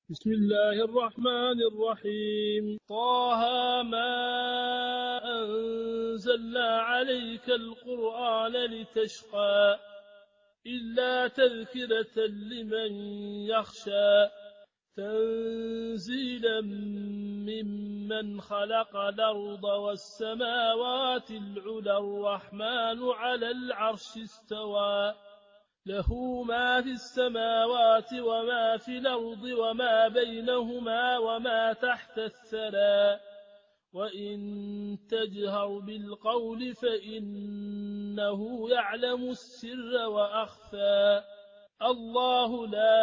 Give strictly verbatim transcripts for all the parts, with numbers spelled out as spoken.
بسم الله الرحمن الرحيم. طه ما أنزلنا عليك القرآن لتشقى إلا تذكرة لمن يخشى تنزيلا ممن خلق الأرض والسماوات العلى الرحمن على العرش استوى له ما في السماوات وما في الأرض وما بينهما وما تحت الثرى وإن تجهر بالقول فإنه يعلم السر وأخفى الله لا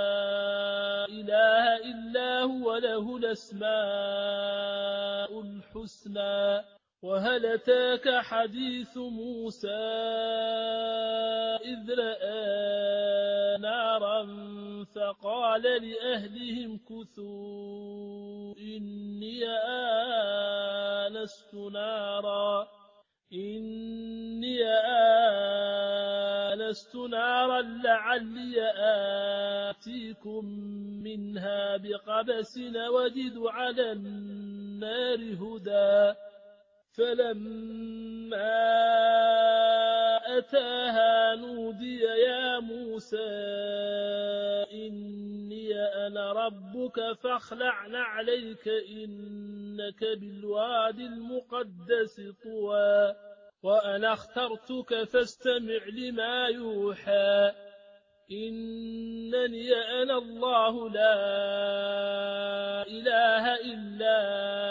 إله إلا هو له الأسماء الحسنى وهل أتاك حديث موسى إذ رأى نارا فقال لأهلهم كثوا إني آنست نارا إني آنست نارا لعلي آتيكم منها بقبس وجد على النار هدى فلما أتاها نودي يا موسى إني أنا ربك فاخلع نعليك إنك بالوادي المقدس طوى وأنا اخترتك فاستمع لما يوحى إنني أنا الله لا إله إلا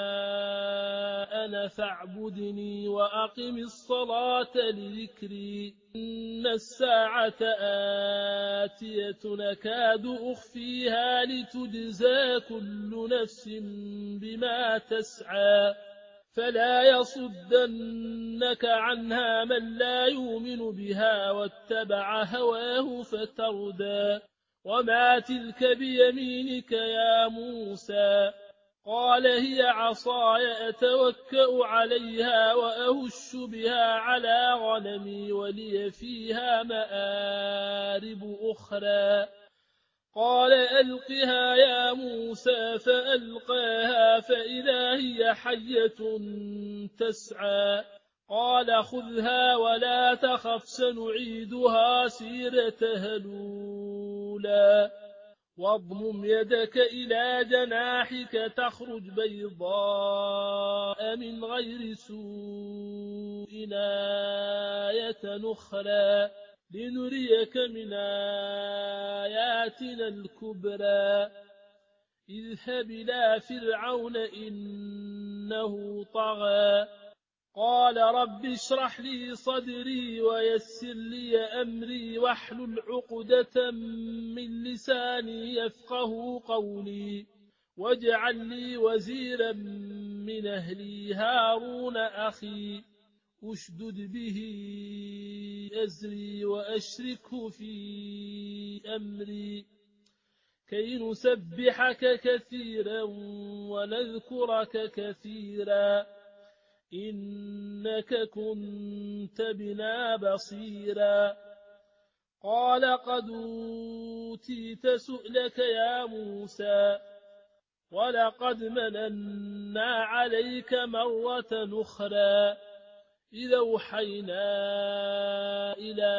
أنا فاعبدني وأقم الصلاة لذكري إن الساعة آتية نكاد أخفيها لتجزى كل نفس بما تسعى فلا يصدنك عنها من لا يؤمن بها واتبع هواه فتردى وما تلك بيمينك يا موسى قال هي عصاي أتوكأ عليها وأهش بها على غنمي ولي فيها مآرب أخرى قال ألقها يا موسى فألقاها فإذا هي حية تسعى قال خذها ولا تخف سنعيدها سيرتها الأولى واضمم يدك إلى جناحك تخرج بيضاء من غير سوء آية أخرى لنريك من آياتنا الكبرى اذهب إلى فرعون إنه طغى قال رب اشرح لي صدري ويسر لي أمري واحلل عقدة من لساني يفقه قولي واجعل لي وزيرا من أهلي هارون أخي أشدد به أزري وأشركه في أمري كي نسبحك كثيرا ونذكرك كثيرا إنك كنت بنا بصيرا قال قد أوتيت سؤلك يا موسى ولقد مننا عليك مرة أخرى إذا أوحينا إلى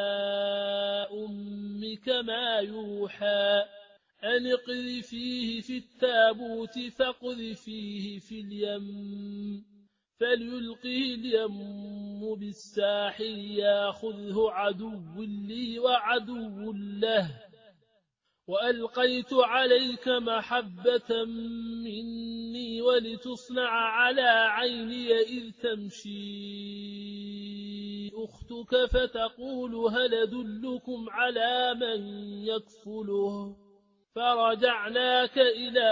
أمك ما يوحى أن اقذفيه في التابوت فاقذفيه في اليم فليلقه اليم بالساحل ياخذه عدو لي وعدو له وألقيت عليك محبة مني ولتصنع على عيني إذ تمشي أختك فتقول هل أدلكم على من يكفله فرجعناك إلى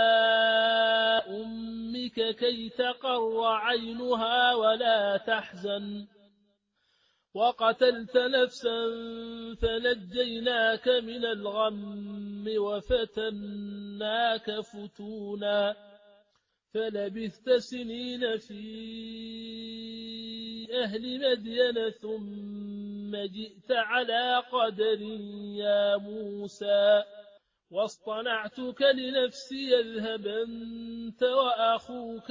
أمك كي تقر عينها ولا تحزن وقتلت نفسا فنجيناك من الغم وفتناك فتونا فلبثت سنين في أهل مدين ثم جئت على قدر يا موسى واصطنعتك لنفسي اذهب أنت وأخوك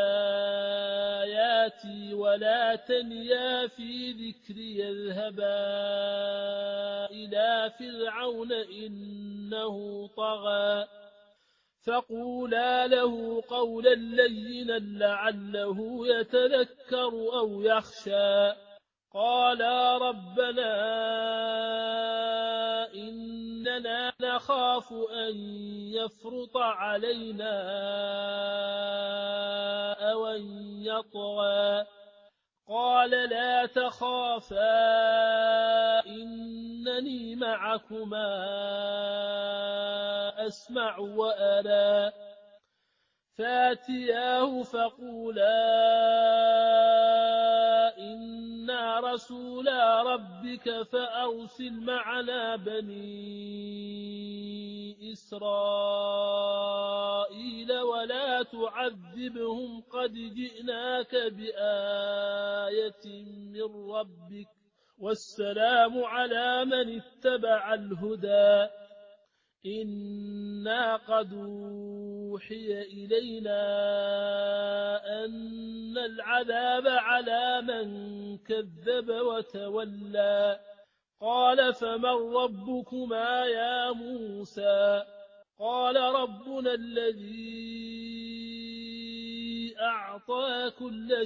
بآياتي ولا تنيا في ذكري يذهبا إلى فرعون إنه طغى فقولا له قولا لينا لعله يتذكر أو يخشى قالا ربنا إننا نخاف أن يفرط علينا أو أن يطغى قال لا تخافا إنني معكما أسمع وأرى فاتياه فقولا إنا رسولا ربك فأرسل معنا بني إسرائيل ولا تعذبهم قد جئناك بآية من ربك والسلام على من اتبع الهدى إنا قد أوحي إلينا أن العذاب على من كذب وتولى قال فمن ربكما يا موسى قال ربنا الذي أعطى كل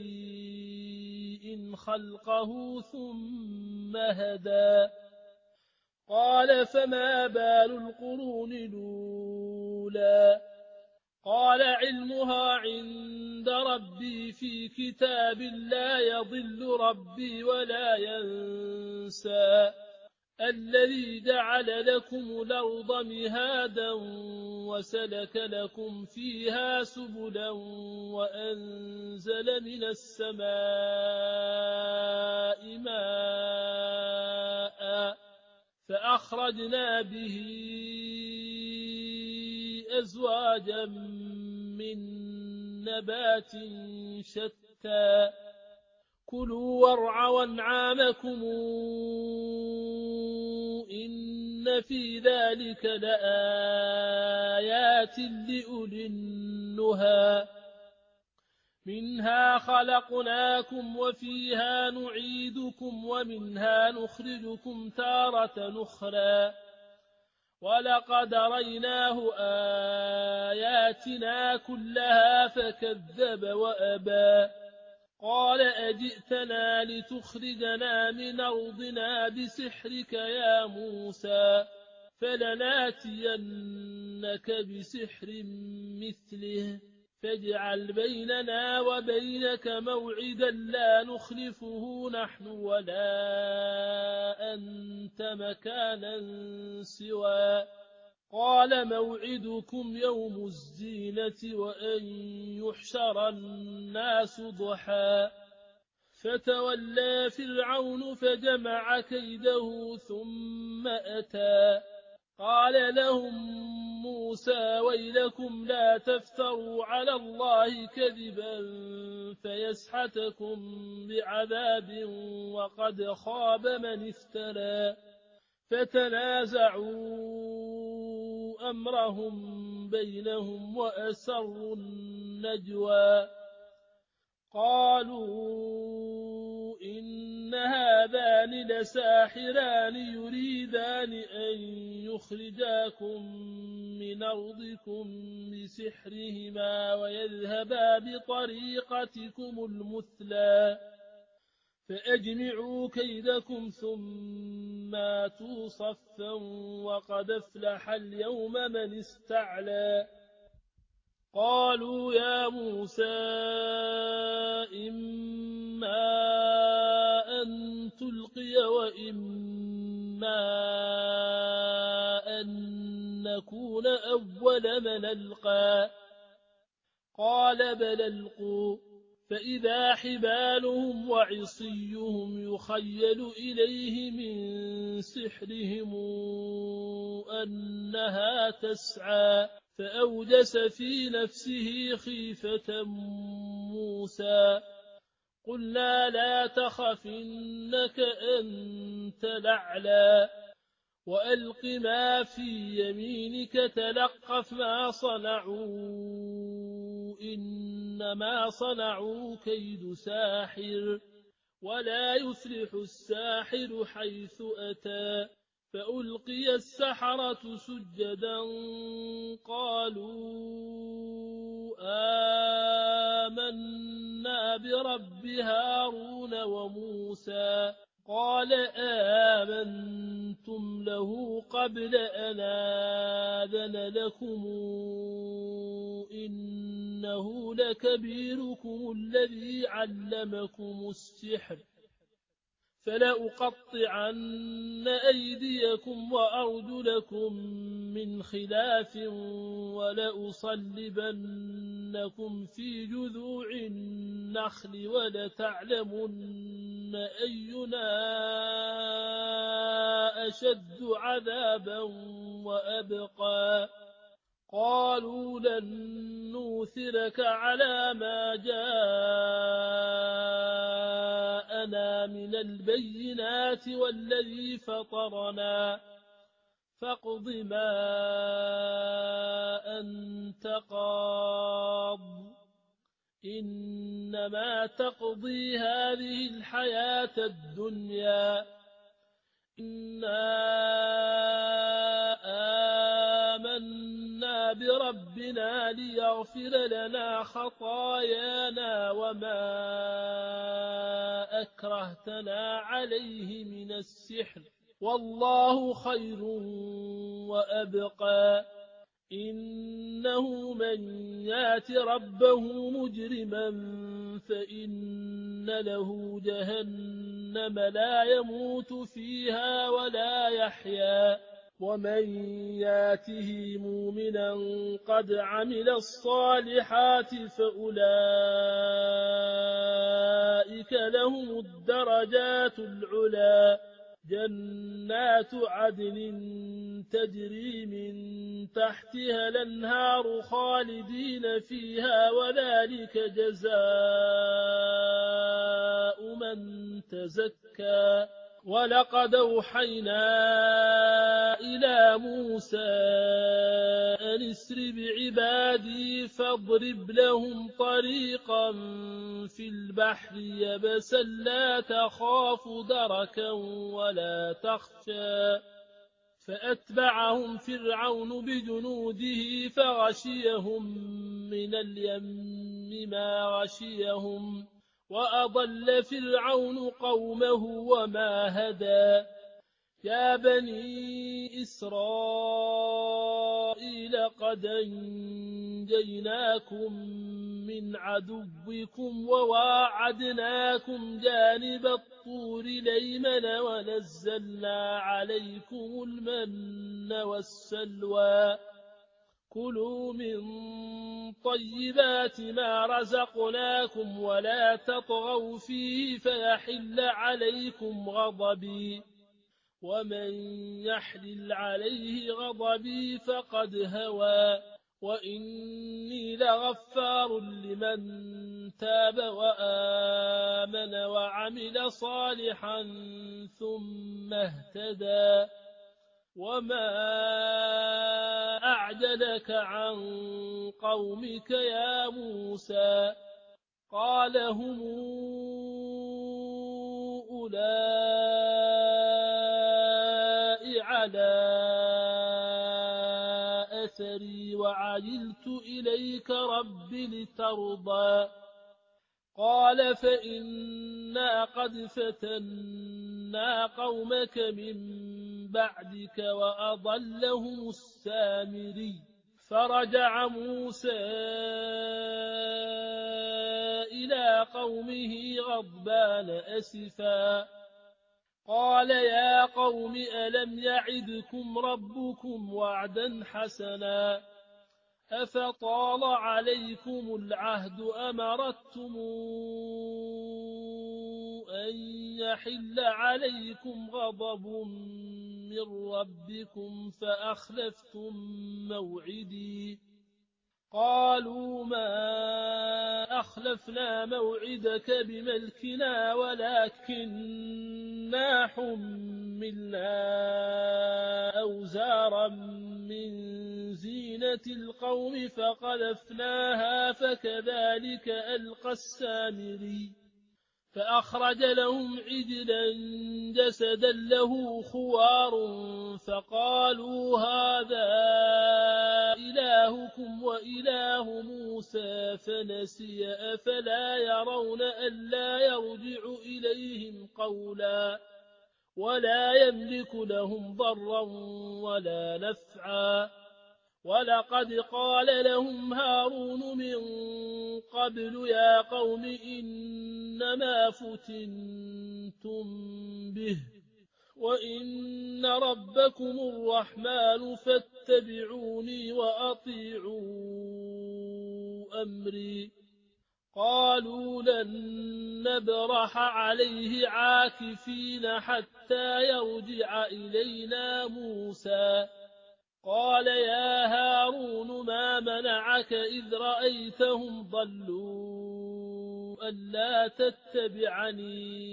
شيء خلقه ثم هدى قال فما بال القرون الأولى قال علمها عند ربي في كتاب لا يضل ربي ولا ينسى الذي جعل لكم الأرض مهادا وسلك لكم فيها سبلا وأنزل من السماء ماء فأخرجنا به أزواجا من نبات شتى كلوا وارعوا أنعامكم إن في ذلك لآيات لأولي النهى منها خلقناكم وفيها نعيدكم ومنها نخرجكم تارة نخرى ولقد ريناه آياتنا كلها فكذب وأبى قال أجئتنا لتخرجنا من أرضنا بسحرك يا موسى فلناتينك بسحر مثله فاجعل بيننا وبينك موعدا لا نخلفه نحن ولا أنت مكانا سوى قال موعدكم يوم الزينة وأن يحشر الناس ضحى فتولى فرعون فجمع كيده ثم أتى قال لهم موسى ويلكم لا تفتروا على الله كذبا فيسحتكم بعذاب وقد خاب من افترى فتنازعوا أمرهم بينهم وأسروا النجوى قالوا إن هذان لساحران يريدان أن يخرجاكم من أرضكم بسحرهما ويذهبا بطريقتكم المثلى فأجمعوا كيدكم ثم آتوا صفا وقد أفلح اليوم من استعلى قالوا يا موسى إما أن تلقي وإما أن نكون أول من ألقى قال بل ألقوا فإذا حبالهم وعصيهم يخيل إليه من سحرهم أنها تسعى فأوجس في نفسه خيفة موسى قلنا لا تخف إنك أنت الأعلى وألق ما في يمينك تلقف ما صنعوا إنما صنعوا كيد ساحر ولا يفلح الساحر حيث أتى فألقي السحرة سجدا قالوا آمنا برب هارون وموسى قال آمنتم له قبل أن آذن لكم إنه لكبيركم الذي علمكم السحر فلأقطعن أيديكم وأرجلكم من خلاف ولأصلبنكم في جذوع النخل ولتعلمن أينا أشد عذابا وأبقى قالوا لن نوثرك على ما جاءنا من البينات والذي فطرنا فاقض ما أنت قاض إنما تقضي هذه الحياة الدنيا إنا آمنا بربنا ليغفر لنا خطايانا وما أكرهتنا عليه من السحر والله خير وأبقى إنه من يات ربه مجرما فإن له جهنم لا يموت فيها ولا يحيا ومن ياته مؤمنا قد عمل الصالحات فأولئك لهم الدرجات العلى جنات عدن تجري من تحتها الأنهار خالدين فيها وذلك جزاء من تزكى ولقد أوحينا إلى موسى أن اسر بعبادي فاضرب لهم طريقا في البحر يبسا لا تخاف دركا ولا تخشى فأتبعهم فرعون بجنوده فغشيهم من اليم ما غشيهم وأضل فرعون قومه وما هدى يا بني إسرائيل قد أنجيناكم من عدوكم وواعدناكم جانب الطور الأيمن ونزلنا عليكم المن والسلوى كلوا من طيبات ما رزقناكم ولا تطغوا فيه فيحل عليكم غضبي ومن يحلل عليه غضبي فقد هوى وإني لغفار لمن تاب وآمن وعمل صالحا ثم اهتدى وما أعجلك عن قومك يا موسى قال هم أولئك على أثري وعجلت إليك رب لترضى قال فإنا قد فتنا قومك من بعدك وأضلهم السامري فرجع موسى إلى قومه غضبان أسفا قال يا قوم ألم يعدكم ربكم وعدا حسنا أفطال عليكم العهد أمرتم أن يحل عليكم غضب من ربكم فأخلفتم موعدي قالوا ما فأخلفنا موعدك بملكنا ولكننا حملنا أوزارا من زينة القوم فقذفناها فكذلك ألقى السامري فأخرج لهم عجلا جسدا له خوار فقالوا هذا إلهكم وإله موسى فنسي أفلا يرون ألا يرجع إليهم قولا ولا يملك لهم ضرا ولا نفعا ولقد قال لهم هارون من قبل يا قوم إنما فتنتم به وإن ربكم الرحمن فاتبعوني وأطيعوا أمري قالوا لن نبرح عليه عاكفين حتى يرجع إلينا موسى قال يا هارون ما منعك إذ رأيتهم ضلوا ألا تتبعني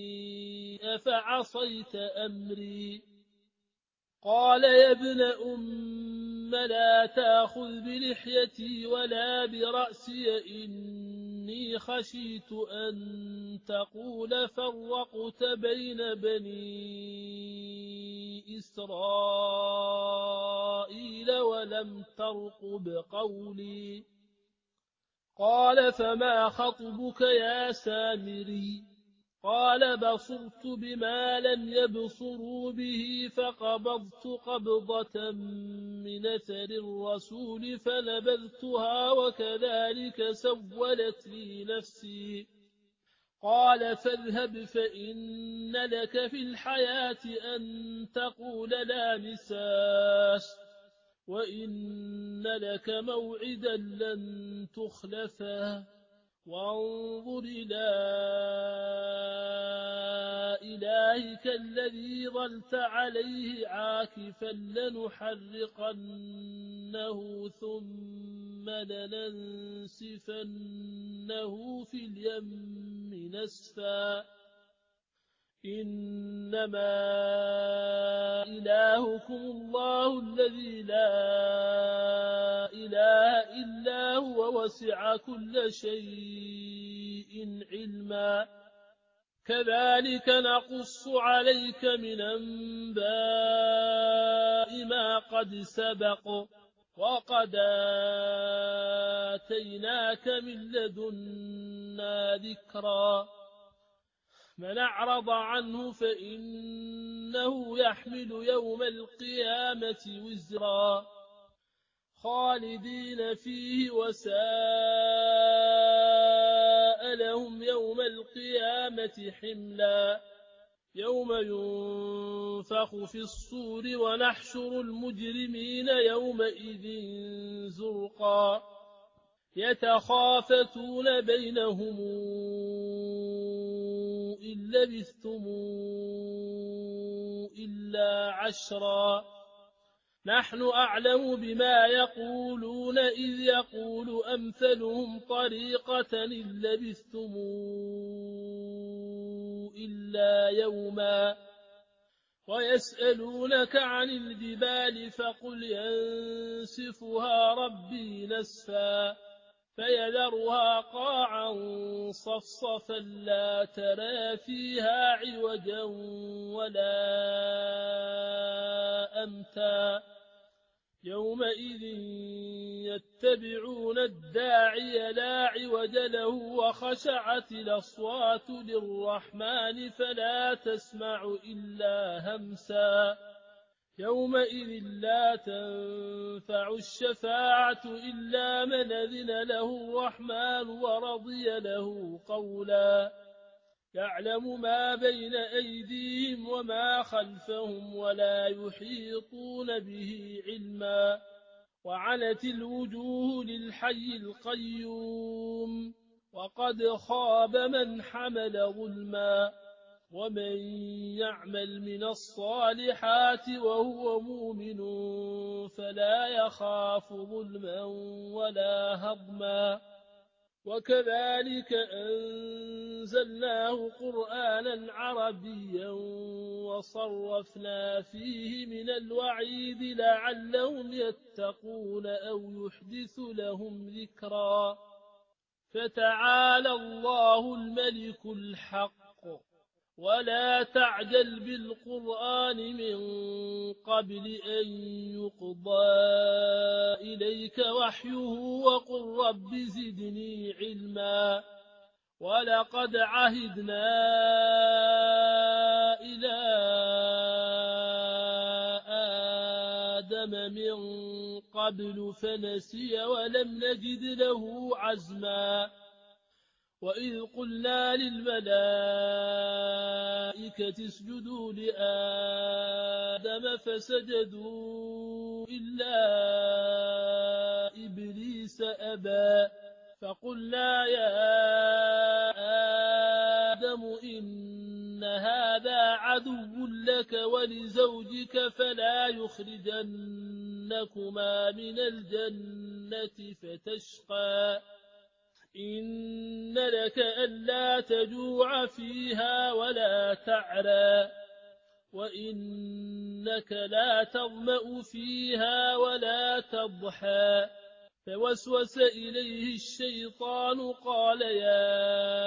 أفعصيت أمري قال يا ابن أم لا تأخذ بلحيتي ولا برأسي إني خشيت أن تقول فرقت بين بني إسرائيل ولم ترقب قولي قال فما خطبك يا سامري قال بصرت بما لم يبصروا به فقبضت قبضة من أثر الرسول فنبذتها وكذلك سولت لي نفسي قال فاذهب فإن لك في الحياة أن تقول لا مساس وإن لك موعدا لن تخلفه وانظر إلى إلهك الذي ظلت عليه عاكفا لنحرقنه ثم لننسفنه في اليم نسفا إنما إلهكم الله الذي لا إله إلا هو وسع كل شيء علما كذلك نقص عليك من أنباء ما قد سبق وقد آتيناك من لدنا ذكرا من أعرض عنه فإنه يحمل يوم القيامة وزرا خالدين فيه وساء لهم يوم القيامة حملا يوم ينفخ في الصور ونحشر المجرمين يومئذ زرقا يتخافتون بينهم إن لبثتم إلا عشرا نحن أعلم بما يقولون إذ يقول أمثلهم طريقة إن لبثتم إلا يوما ويسألونك عن الجبال فقل ينسفها ربي نسفا فيذرها قاعا صفصفا لا ترى فيها عوجا ولا أمتا يومئذ يتبعون الداعي لا عوج له وخشعت الأصوات للرحمن فلا تسمع إلا همسا يومئذ لا تنفع الشفاعة إلا من أذن له الرحمن ورضي له قولا يعلم ما بين أيديهم وما خلفهم ولا يحيطون به علما وعنت الوجوه للحي القيوم وقد خاب من حمل ظلما ومن يعمل من الصالحات وهو مؤمن فلا يخاف ظلما ولا هضما وكذلك أنزلناه قرآنا عربيا وصرفنا فيه من الوعيد لعلهم يتقون أو يحدث لهم ذكرا فتعالى الله الملك الحق ولا تعجل بالقرآن من قبل أن يقضى إليك وحيه وقل رب زدني علما ولقد عهدنا إلى آدم من قبل فنسي ولم نجد له عزما وإذ قلنا للملائكة اسجدوا لآدم فسجدوا إلا إبليس أبى فقلنا يا آدم إن هذا عدو لك ولزوجك فلا يخرجنكما من الجنة فتشقى إن لك ألا تجوع فيها ولا تعرى وإنك لا تظمأ فيها ولا تضحى فوسوس إليه الشيطان قال يا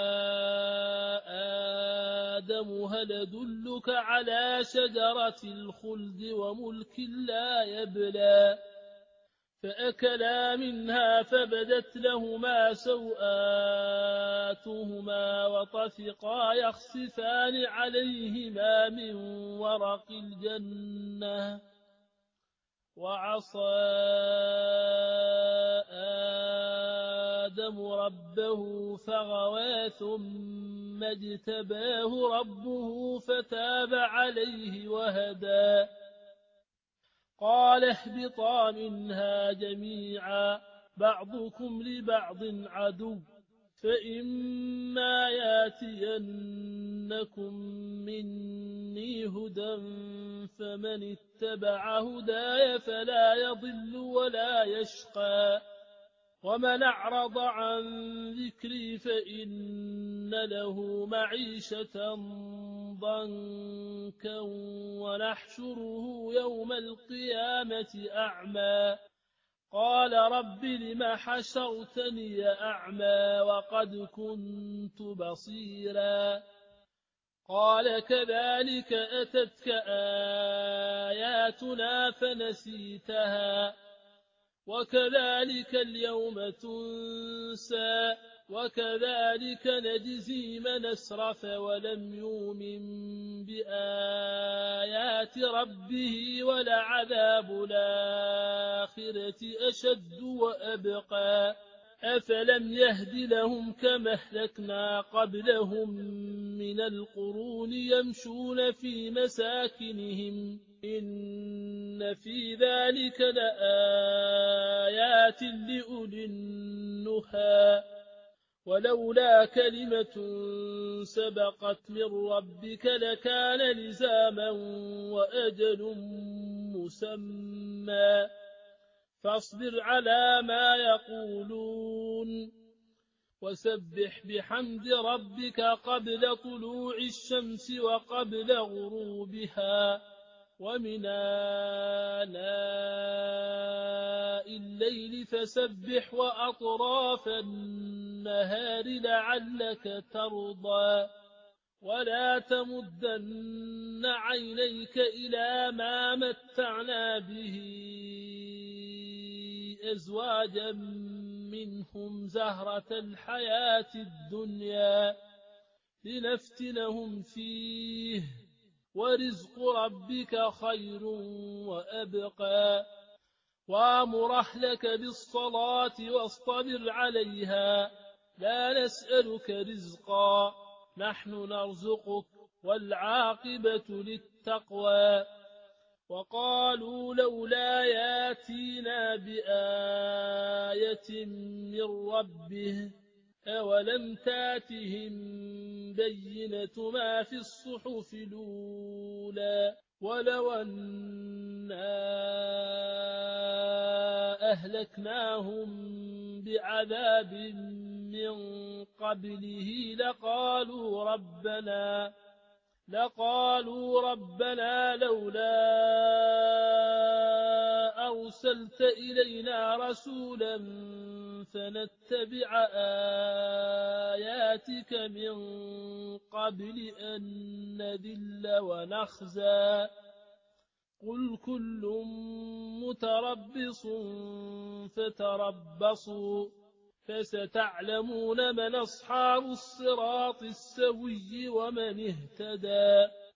آدم هل أدلك على شجرة الخلد وملك لا يبلى فأكلا منها فبدت لهما سوآتهما وطفقا يخصفان عليهما من ورق الجنة وعصى آدم ربه فغوى ثم اجتباه ربه فتاب عليه وهدى قال اهبطا منها جميعا بعضكم لبعض عدو فإما ياتينكم مني هدى فمن اتبع هداي فلا يضل ولا يشقى ومن أعرض عن ذكري فإن له معيشة ضنكا ونحشره يوم القيامة أعمى قال رب لم حشرتني أعمى وقد كنت بصيرا قال كذلك أتتك آياتنا فنسيتها وكذلك اليوم تنسى وكذلك نجزي من أسرف ولم يؤمن بآيات ربه ولعذاب الآخرة أشد وأبقى أفلم يهد لهم كما أهلكنا قبلهم من القرون يمشون في مساكنهم إن في ذلك لآيات لأولي النهى ولولا كلمة سبقت من ربك لكان لزاما وأجل مسمى فاصبر على ما يقولون وسبح بحمد ربك قبل طلوع الشمس وقبل غروبها ومن آناء الليل فسبح وأطراف النهار لعلك ترضى ولا تمدن عينيك إلى ما متعنا به أزواجا منهم زهرة الحياة الدنيا لنفتنهم فيه ورزق ربك خير وأبقى وامر أهلك بالصلاة واصطبر عليها لا نسألك رزقا نحن نرزقك والعاقبة للتقوى وقالوا لولا ياتينا بآية من ربه أولم تاتهم بينة ما في الصحف الأولى ولو أنا أهلكناهم بعذاب من قبله لقالوا ربنا لقالوا ربنا لولا أرسلت إلينا رسولا فنتبع آياتك من قبل أن نذل ونخزى قل كل متربص فتربصوا فستعلمون من أصحاب الصراط السوي ومن اهتدى